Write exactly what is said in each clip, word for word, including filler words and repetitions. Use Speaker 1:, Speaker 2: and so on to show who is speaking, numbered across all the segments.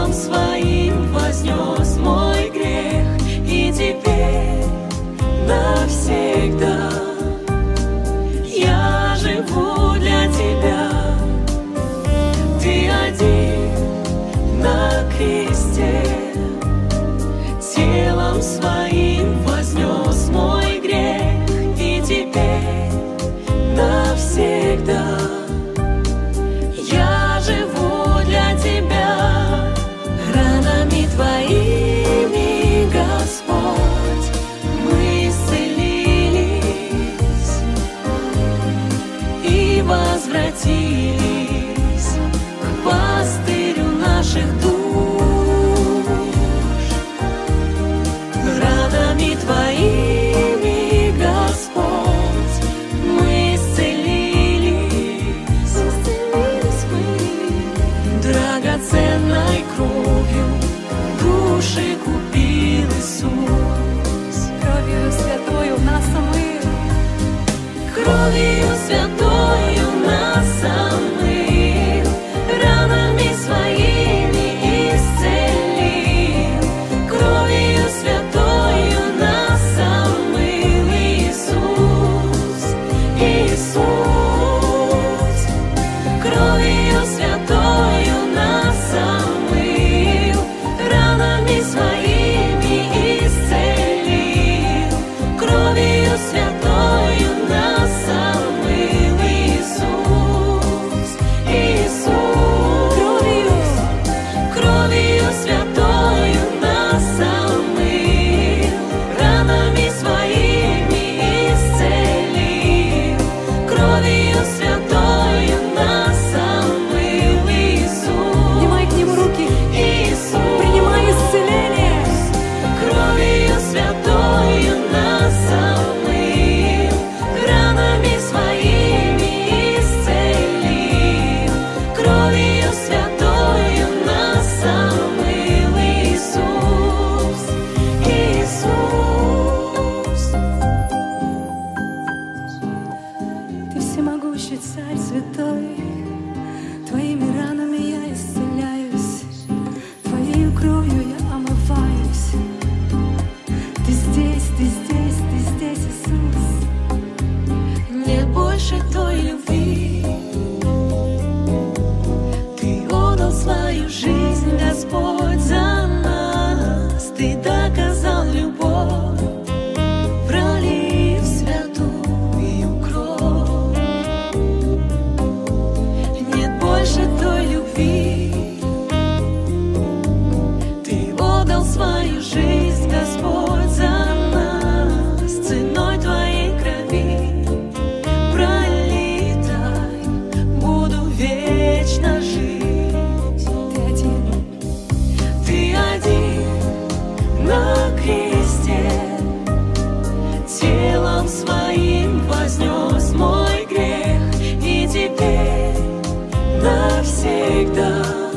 Speaker 1: телом своим вознес мой грех, и теперь навсегда я живу для Тебя. Ты один на кресте телом своим вознес мой грех, и теперь навсегда я живу для Тебя. Ранами Твоими, Господь, мы исцелились и возвратились к пастырю наших душ. Ранами Твоими, Господь, мы исцелились, исцелились мы драгоценной кровью, души купил Иисус.
Speaker 2: Кровью святою нас омыл,
Speaker 1: Кровью святою нас омыл, ранами своими исцелил. Кровью святою нас омыл Иисус, Иисус. Кровью святою нас омыл, ранами своими исцелил. Кровью святою нас омыл Иисус, Иисус. Кровью, кровью святою нас омыл, ранами своими исцелил. Кровью святою нас омыл Иисус,
Speaker 2: поднимай к Нему руки,
Speaker 1: Иисус.
Speaker 2: принимай исцеление.
Speaker 1: Кровью святою нас омыл, ранами своими исцелил. Кровью святою нас омыл Иисус, Иисус.
Speaker 2: Ты всемогущий Царь святой, Твоими ранами я исцеляюсь, Твоею кровью я омываюсь. Ты здесь, Ты здесь, Ты здесь, Иисус.
Speaker 1: Нет больше той любви. Ты отдал свою жизнь, Господь, за нас. Ты доказал любовь, пролив святую кровь. Нет больше той любви. Ты отдал свою жизнь, Господь, за нас. Ценой Твоей крови пролитой буду вечно жить.
Speaker 2: Ты один,
Speaker 1: Ты один на кресте телом своим вознес мой грех, и теперь навсегда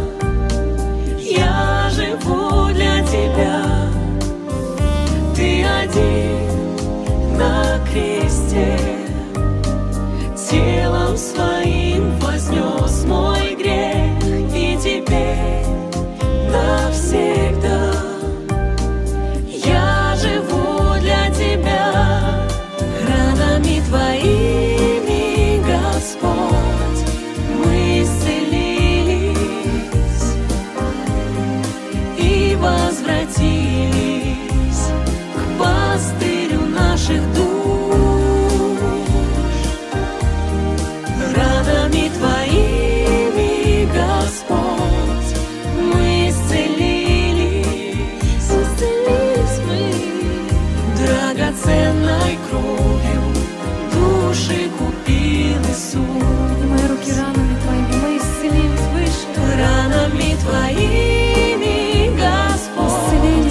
Speaker 1: я живу для Тебя. Ты один на кресте телом своим вознес мой грех, и теперь навсегда я живу для Тебя. Ранами Твоими, Господь, мы исцелились и возвратились к пастырю наших душ. Ранами Твоими, Господь, мы исцелились, исцелились мы драгоценной кровью, души купил Иисус.
Speaker 2: мои руки ранами Твоими, мы исцелились выше.
Speaker 1: Ранами Твоими, Господь,
Speaker 2: Исцеление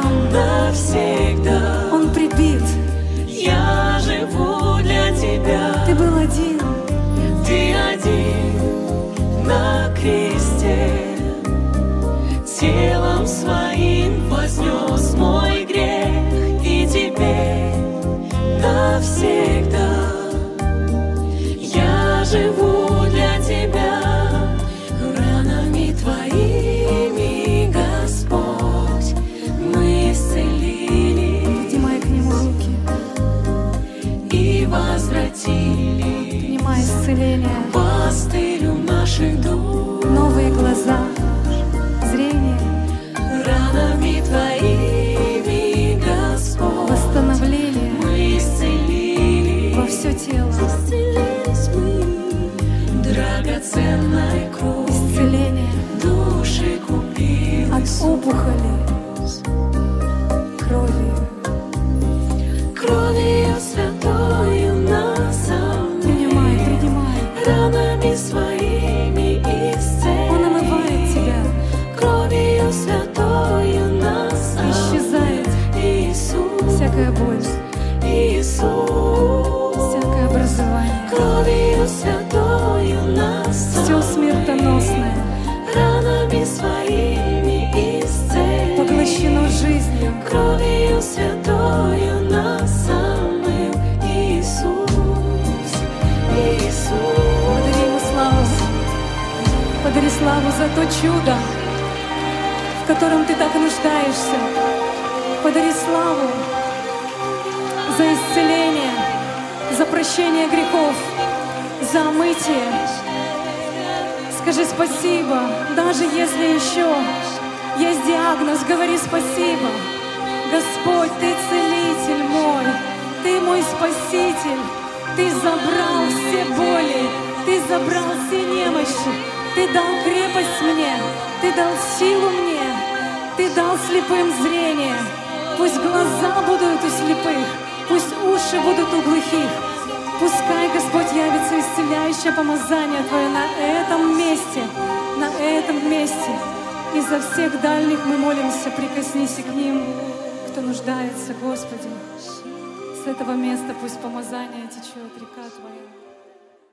Speaker 1: навсегда.
Speaker 2: Он прибит,
Speaker 1: Я живу для Тебя.
Speaker 2: ты был один,
Speaker 1: Ты один на кресте, телом своим вознес мой грех, и теперь навсегда я живу для Тебя. Ранами Твоими, Господь, мы исцелили
Speaker 2: поднимай к нему руки,
Speaker 1: и возвратили
Speaker 2: принимай исцеление,
Speaker 1: пастырю наших душ.
Speaker 2: новые глаза, зрение,
Speaker 1: Ранами Твоими, Господь,
Speaker 2: восстановление
Speaker 1: мы исцелили,
Speaker 2: во все тело,
Speaker 1: исцелились мы драгоценной кровью,
Speaker 2: исцеление
Speaker 1: души купил
Speaker 2: от опухоли, кровью.
Speaker 1: кровью святою нас
Speaker 2: Принимай,
Speaker 1: омыл,
Speaker 2: принимай.
Speaker 1: ранами своими исцелил.
Speaker 2: Он омывает тебя,
Speaker 1: Кровью святою нас
Speaker 2: исчезает
Speaker 1: омыл. Иисус,
Speaker 2: всякая боль,
Speaker 1: Иисус,
Speaker 2: всякое образование,
Speaker 1: кровью святою нас
Speaker 2: все
Speaker 1: омыл.
Speaker 2: смертоносное
Speaker 1: Ранами своими исцелил.
Speaker 2: поглощено жизнью.
Speaker 1: Кровью святою нас омыл. Иисус, Иисус.
Speaker 2: Подари ему славу, подари славу за то чудо, в котором ты так нуждаешься. Подари славу за исцеление, за прощение грехов, за омытие. Скажи спасибо, даже если еще есть диагноз, говори спасибо. Господь, Ты целитель мой, Ты мой спаситель, Ты забрал все боли, Ты забрал все немощи, Ты дал крепость мне, Ты дал силу мне, Ты дал слепым зрение. Пусть глаза будут у слепых, пусть уши будут у глухих. Пускай, Господь, явится исцеляющее помазание Твое на этом месте, на этом месте. И за всех дальних мы молимся, прикоснись к ним, кто нуждается, Господи. С этого места пусть помазание течет, река Твоя.